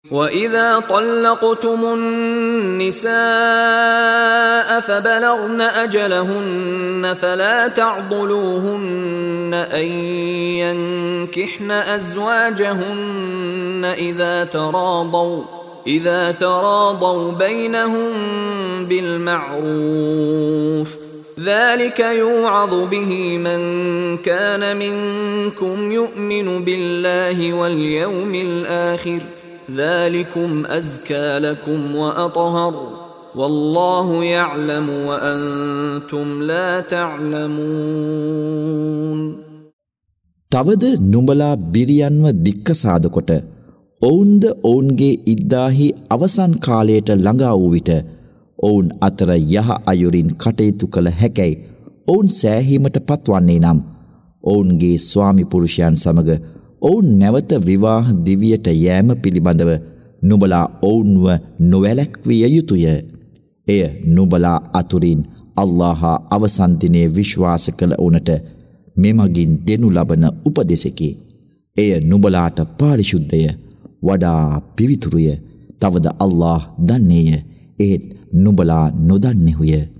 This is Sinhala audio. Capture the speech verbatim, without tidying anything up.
وَإِذَا طَلَّقْتُمُ النِّسَاءَ فَبَلَغْنَ أَجَلَهُنَّ فَلَا تَعْضُلُوهُنَّ أَن يَنكِحْنَ أَزْوَاجَهُنَّ إِذَا تَرَاضَوْا إِذَا تَرَاضَوْا بَيْنَهُم بِالْمَعْرُوفِ ذَلِكَ يُوعَظُ بِهِ مَن كَانَ مِنكُمْ يُؤْمِنُ بِاللَّهِ وَالْيَوْمِ الْآخِرِ ذَلِكُمْ أَزْكَى لَكُمْ وَأَطْهَرُ وَاللَّهُ يَعْلَمُ وَأَنْتُمْ لَا تَعْلَمُونَ. තවද නුඹලා බිරියන්ව දික්කසාද කොට ඔවුන්ද ඔවුන්ගේ ඉද්දාහි අවසන් කාලයට ළඟා වූ විට ඔවුන් අතර යහ අයුරින් කටයුතු කළ හැකැයි ඔවුන් සෑහීමට පත්වන්නේ නම් ඔවුන්ගේ ස්වාමි පුරුෂයන් සමග ඔවුන් නැවත විවාහ දිවියට යෑම පිළිබඳව නුඹලා ඔවුන්ව නොවැළැක්විය යුතුය. එය නුඹලා අතුරින් අල්ලාහ හා අවසන් දිනයේ විශ්වාස කළ උනට මෙමගින් දෙනු ලබන උපදෙසකි. එය නුඹලාට පාරිශුද්ධය, වඩා පිවිතුරුය. තවද අල්ලාහ දන්නේය. ඒත් නුඹලා නොදන්නෙහුය.